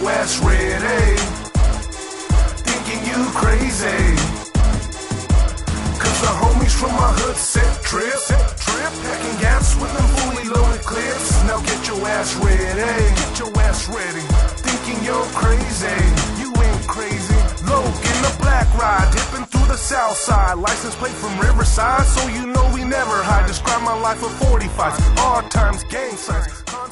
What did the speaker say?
your ass ready, thinking you crazy. Cause the homies from my hood set trip, packing gas with them fully loaded clips. Now get your ass ready, thinking you're crazy. You ain't crazy. Logan, the black ride, dipping through the south side. License plate from Riverside, so you know we never hide. Describe my life with 45s, hard times, gang signs.